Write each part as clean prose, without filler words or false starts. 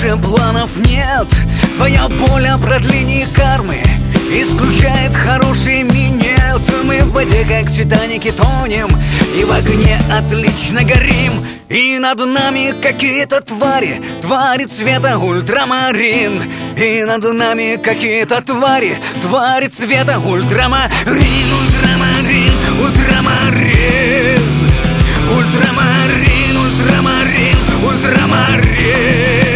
уже планов нет. Твоя боль о продлении кармы исключает хороший минет. Мы в воде, как в Титанике, тонем, и в огне отлично горим. И над нами какие-то твари, твари цвета ультрамарин. И над нами какие-то твари, твари цвета ультрамарин. Ультрамарин, ультрамарин, ультрамарин, ультрамарин, ультрамарин.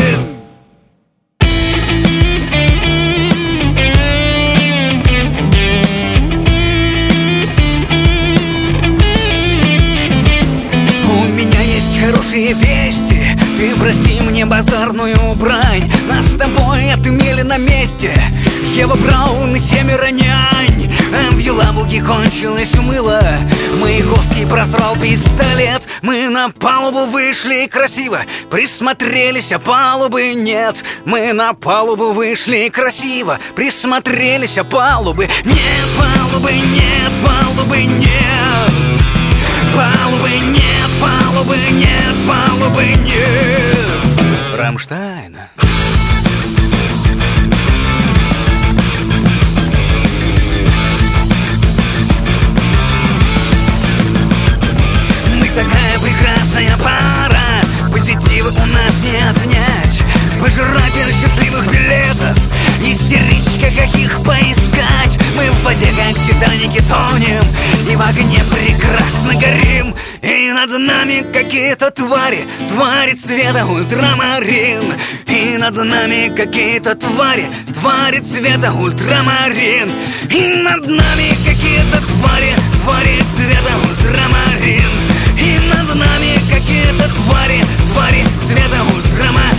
Хорошие вести, ты прости мне базарную брань. Нас с тобой отымели на месте Ева Браун и 7 нянь. В Елабуге кончилось мыло, Маяковский просрал пистолет. Мы на палубу вышли красиво, присмотрелись, а палубы нет. Мы на палубу вышли красиво, присмотрелись, а палубы нет. Палубы нет, палубы нет. Палубы нет, палубы нет, палубы нет. Рамштайн. Мы такая прекрасная пара, позитива у нас не отнять. Пожиратель счастливых билетов, истеричка, каких поискать. Мы в воде, как в Титанике, тонем, и в огне прекрасно горим. И над нами какие-то твари, твари цвета ультрамарин. И над нами какие-то твари, твари цвета ультрамарин. И над нами какие-то твари, твари цвета ультрамарин. И над нами какие-то твари, твари цвета ультрамарин.